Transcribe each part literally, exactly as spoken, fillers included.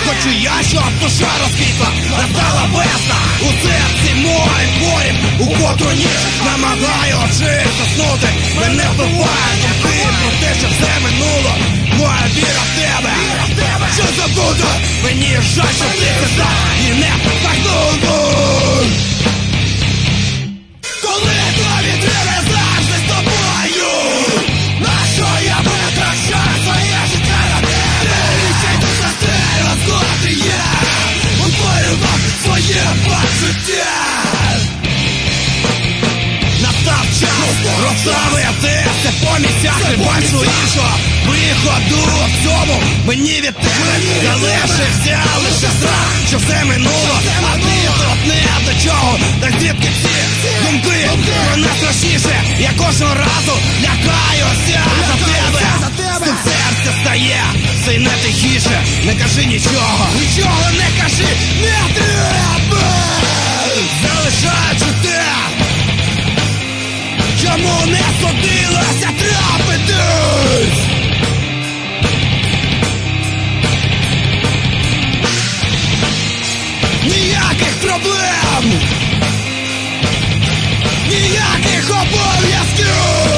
Хочу я, щоб душа розквітла, настала весна. У серці моїм хворім, у котру ніч намагаючись заснути. Мене вбивають думки про те, що все минуло. Моя віра в тебе, що забуду. Мені жаль, що ти це знав і не пахнув. Коли тобі треба завжди з тобою, на що я витрачаю своє життя на тебе? Річай тут за те, розкотрі я утворював своє почуття. Настав час розставити все по місцях, не бачу іншого виходу в цьому. Мені від тебе залишився лише страх, що все минуло, а ти тут не до чого. Так звідки ці думки про найстрашніше? Я кожного разу лякаюся за тебе. Стук серця стає все й не тихіше. Не кажи нічого, нічого не кажи, не треба. Залишаючи те, чому не судилося трапитись. Ніяких проблем, ніяких обов'язків.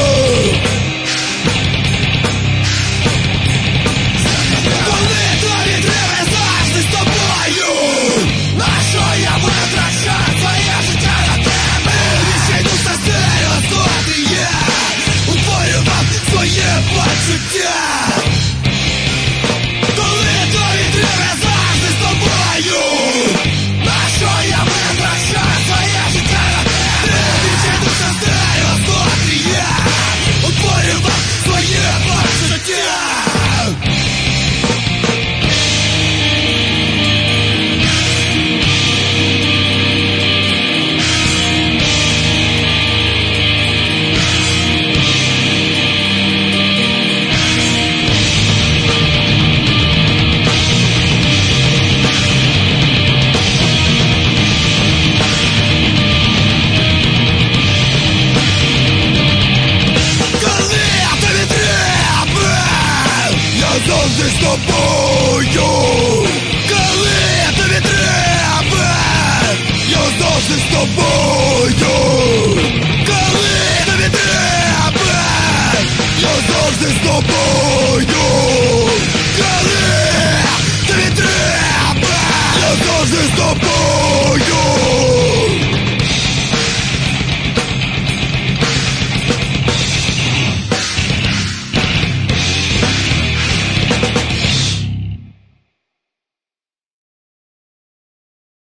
Коли тобі треба завжди з тобою, на що я витрачаю своє життя на тебе? Ще йду за стелю, скоти я утворював своє почуття. Коли тобі треба завжди з тобою, на що я витрачаю своє життя на тебе? Ще йду за стелю, скоти я утворював своє почуття. Завжди з тобою.